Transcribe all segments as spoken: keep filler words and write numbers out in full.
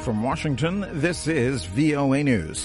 From Washington, this is V O A News.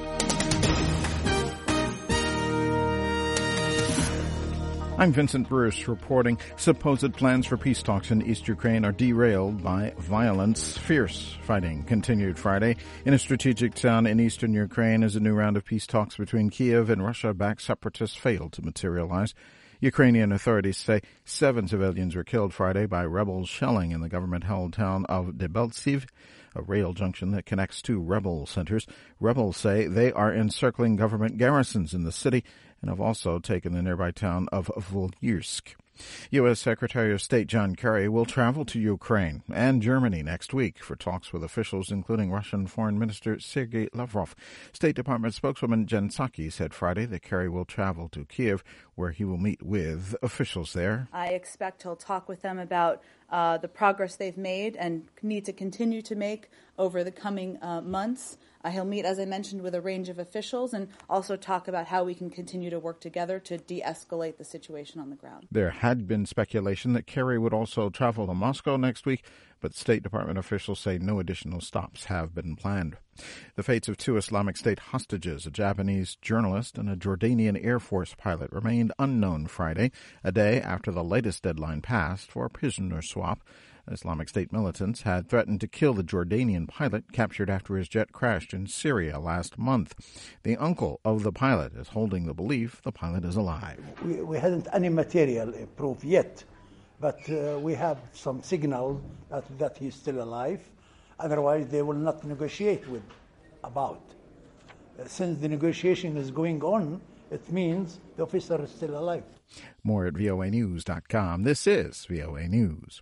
I'm Vincent Bruce reporting supposed plans for peace talks in East Ukraine are derailed by violence. Fierce fighting continued Friday in a strategic town in eastern Ukraine as a new round of peace talks between Kiev and Russia-backed separatists failed to materialize. Ukrainian authorities say seven civilians were killed Friday by rebel shelling in the government-held town of Debaltseve, a rail junction that connects two rebel centers. Rebels say they are encircling government garrisons in the city and have also taken the nearby town of Volodyrsk. U S. Secretary of State John Kerry will travel to Ukraine and Germany next week for talks with officials, including Russian Foreign Minister Sergei Lavrov. State Department spokeswoman Jen Psaki said Friday that Kerry will travel to Kiev, where he will meet with officials there. I expect he'll talk with them about uh, the progress they've made and need to continue to make over the coming uh, months. Uh, he'll meet, as I mentioned, with a range of officials and also talk about how we can continue to work together to de-escalate the situation on the ground. There had been speculation that Kerry would also travel to Moscow next week, but State Department officials say no additional stops have been planned. The fates of two Islamic State hostages, a Japanese journalist and a Jordanian Air Force pilot, remained unknown Friday, a day after the latest deadline passed for a prisoner swap. Islamic State militants had threatened to kill the Jordanian pilot captured after his jet crashed in Syria last month. The uncle of the pilot is holding the belief the pilot is alive. We, we hadn't any material proof yet, but uh, we have some signal that, that he's still alive. Otherwise, they will not negotiate with about. Uh, since the negotiation is going on, it means the officer is still alive. More at V O A news dot com. This is V O A News.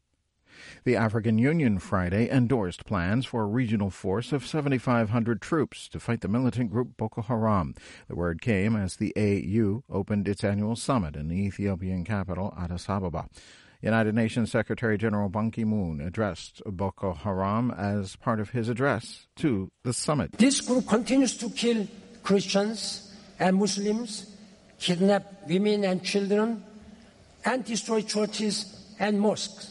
The African Union Friday endorsed plans for a regional force of seventy-five hundred troops to fight the militant group Boko Haram. The word came as the A U opened its annual summit in the Ethiopian capital, Addis Ababa. United Nations Secretary General Ban Ki-moon addressed Boko Haram as part of his address to the summit. This group continues to kill Christians and Muslims, kidnap women and children, and destroy churches and mosques.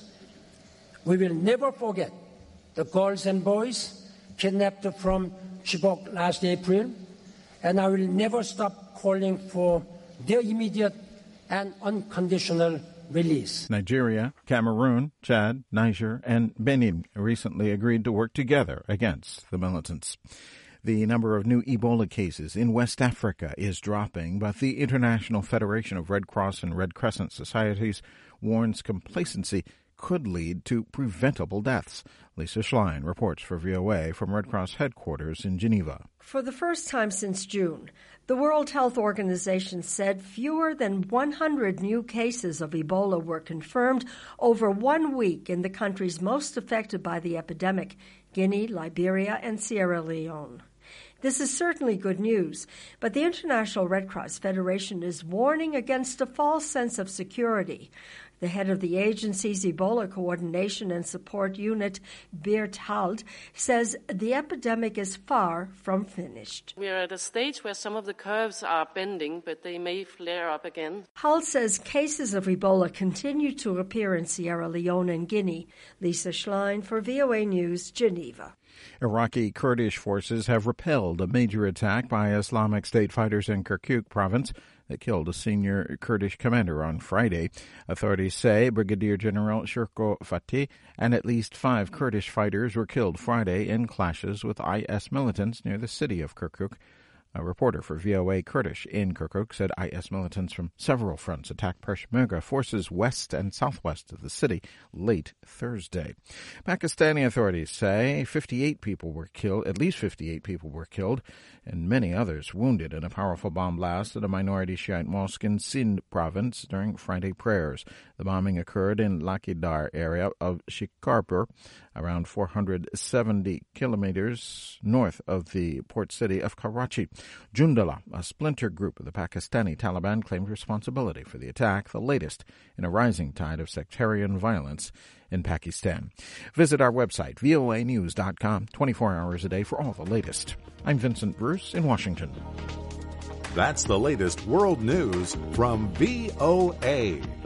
We will never forget the girls and boys kidnapped from Chibok last April, and I will never stop calling for their immediate and unconditional release. Nigeria, Cameroon, Chad, Niger, and Benin recently agreed to work together against the militants. The number of new Ebola cases in West Africa is dropping, but the International Federation of Red Cross and Red Crescent Societies warns complacency could lead to preventable deaths. Lisa Schlein reports for V O A from Red Cross headquarters in Geneva. For the first time since June, the World Health Organization said fewer than one hundred new cases of Ebola were confirmed over one week in the countries most affected by the epidemic, Guinea, Liberia, and Sierra Leone. This is certainly good news, but the International Red Cross Federation is warning against a false sense of security. The head of the agency's Ebola Coordination and Support Unit, Beert Halt, says the epidemic is far from finished. We are at a stage where some of the curves are bending, but they may flare up again. Halt says cases of Ebola continue to appear in Sierra Leone and Guinea. Lisa Schlein for V O A News, Geneva. Iraqi Kurdish forces have repelled a major attack by Islamic State fighters in Kirkuk province that killed a senior Kurdish commander on Friday. Authorities say Brigadier General Shirko Fatih and at least five Kurdish fighters were killed Friday in clashes with I S militants near the city of Kirkuk. A reporter for V O A Kurdish in Kirkuk said I S militants from several fronts attacked Peshmerga forces west and southwest of the city late Thursday. Pakistani authorities say fifty-eight people were killed, at least fifty-eight people were killed, and many others wounded in a powerful bomb blast at a minority Shiite mosque in Sindh province during Friday prayers. The bombing occurred in Lakidar area of Shikarpur, around four hundred seventy kilometers north of the port city of Karachi. Jundala, a splinter group of the Pakistani Taliban, claimed responsibility for the attack, the latest in a rising tide of sectarian violence in Pakistan. Visit our website, V O A news dot com, twenty-four hours a day for all the latest. I'm Vincent Bruce in Washington. That's the latest world news from V O A.